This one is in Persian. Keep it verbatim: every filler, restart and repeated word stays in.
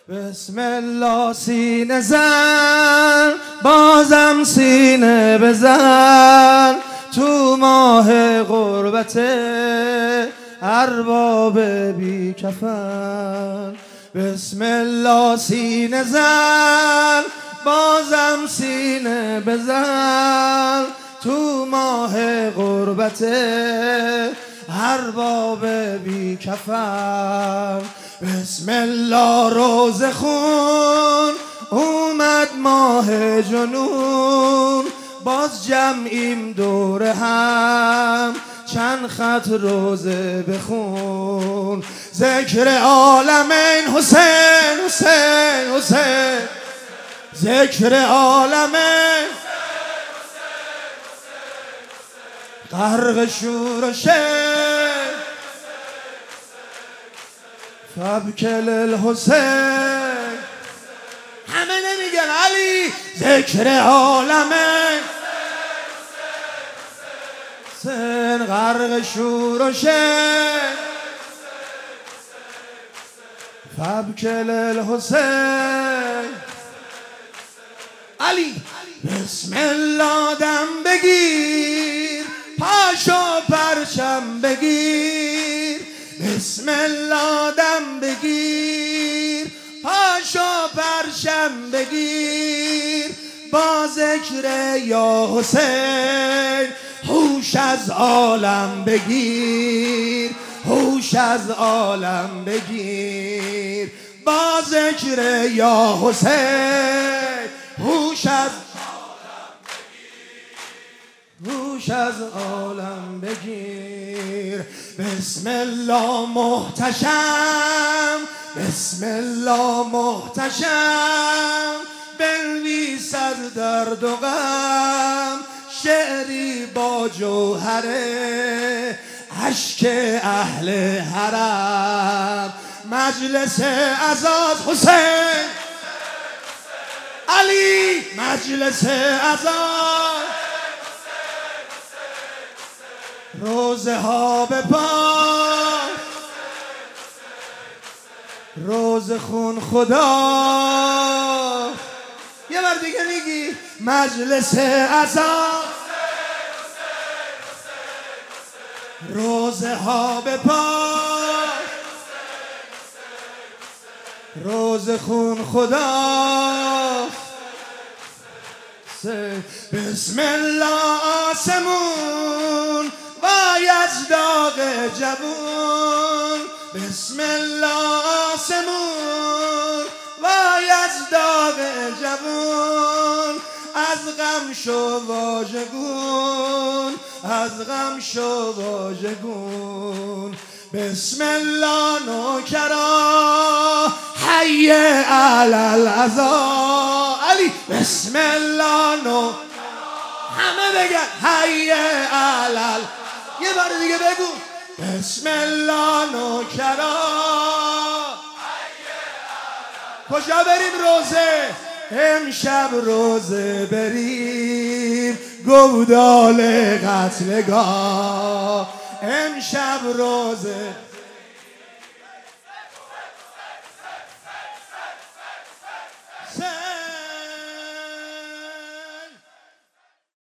بسم الله سینه زن، بازم سینه بزن، تو ماه غربت ارباب بی کفن. بسم الله سینه زن، بازم سینه بزن، تو ماه غربت ارباب بی کفن. بسم الله روز خون، اومد ماه جنون، باز جمعیم دور هم، چند خط روزه بخون. ذکر عالمین حسین حسین حسین، ذکر عالمین غرق شور و شیر، فبکل الحسین. همه نمیگن علی. ذکر عالمین حسین غرق شور و شیر، فبکل الحسین. علی بسم الله دم بگیر، پاشو پرچم بگیر، بسم الله دم بگیر، پاشو پرچم بگیر، با ذکر یا حسین هوش از عالم بگیر، هوش از عالم بگیر، با ذکر یا حسین هوش از هوش از عالم بگیر. بسم الله محتشم، بسم الله محتشم، بنویسد درد و غم، شعری با جوهر اشک اهل حرم. مجلس عزاز حسین علی، مجلس عزاز، روزه ها به پای، روز خون خدا. یه بار دیگه میگی مجلس عزاز، روزه ها به پای، روز خون خدا. بسم الله آسمون و یزداق جوون، بسم الله آسمون و یزداق جوون، از غم شو واژگون، از غم شو واژگون. بسم الله نوکرا حی علی العزا. علی بسم الله نو، همه بگن حی علی. یه بار دیگه بگو بسم الله نوکرا. کجا بریم روزه؟ امشب روزه بریم گودال قتلگاه، امشب روزه